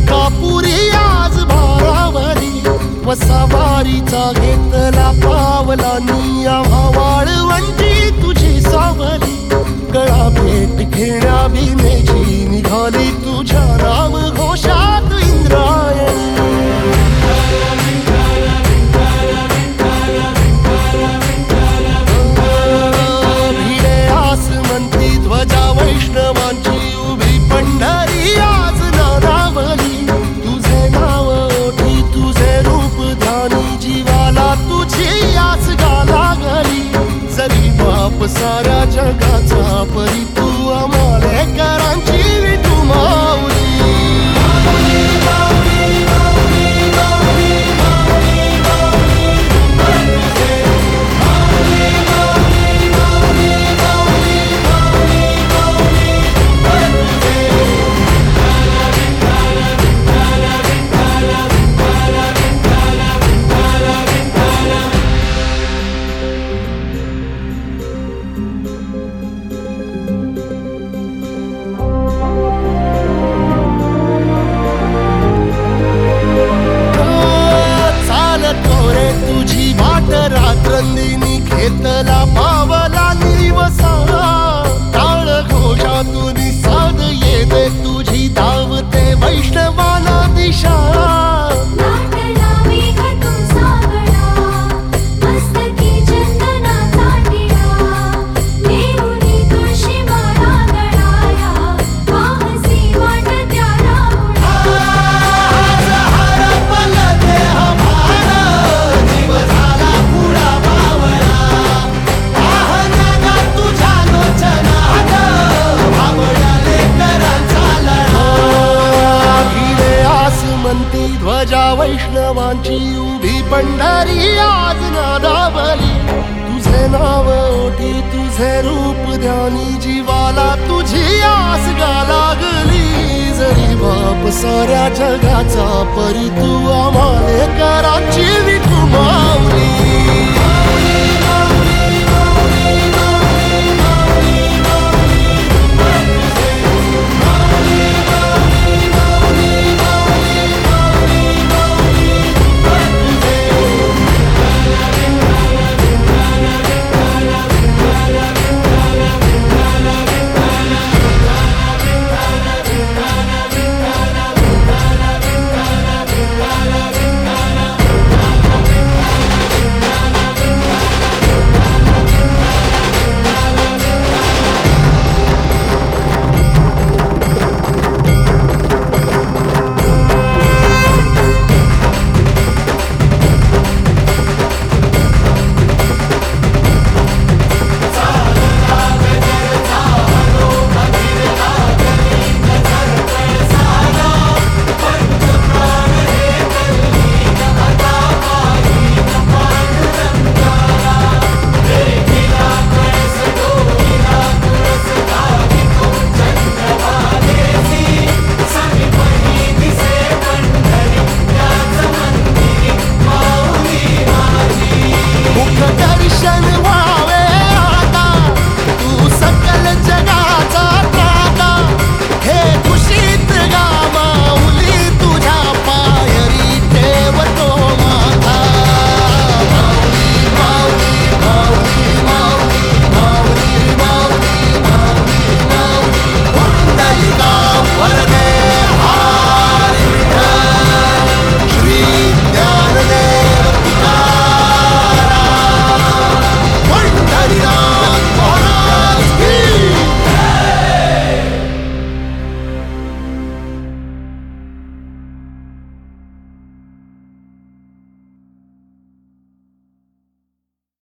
मलकापुरी आज भारावली वसावारीचा घेतला पावला निया वाळवंटी तुझी सावली गळा भेट घेण्या भीमेची निघाली तुझ्या राम घोषात इंद्रायणी भिडे आसमंती ध्वजा वैष्णवांची उभी पंढरी आज नारावली तुझे नाव ओठी तुझे रूप ध्यानी जीवाला तुझी आस गाला गली जरी बाप साऱ्या जगाचा परी तू आमालेकरांची विठू माऊली तुझी वाट रात्रंदिनी घेतला पावला निवसा टाळ घोषातून साध येते तुझी धावते वैष्णवाला दिशा ध्वजा वैष्णवांची उभी पंढरी आज नादावली तुझे नाव ओठी तुझे रूप ध्यानी जीवाला तुझी आस गा लागली जरी बाप साऱ्या जगाचा परी तू आमालेकरांची विठू माऊली